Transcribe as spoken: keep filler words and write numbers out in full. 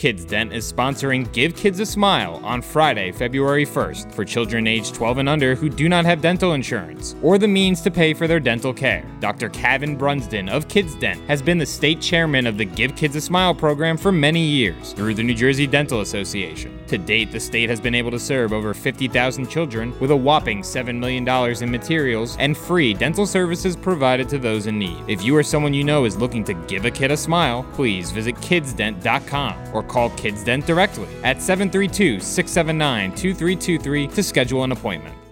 Kids Dent is sponsoring Give Kids a Smile on Friday, February first for children aged twelve and under who do not have dental insurance or the means to pay for their dental care. Doctor Kevin Brunsden of Kids Dent has been the state chairman of the Give Kids a Smile program for many years through the New Jersey Dental Association. To date, the state has been able to serve over fifty thousand children with a whopping seven million dollars in materials and free dental services provided to those in need. If you or someone you know is looking to give a kid a smile, please visit kids dent dot com or call Kids Dent directly at seven three two, six seven nine, two three two three to schedule an appointment.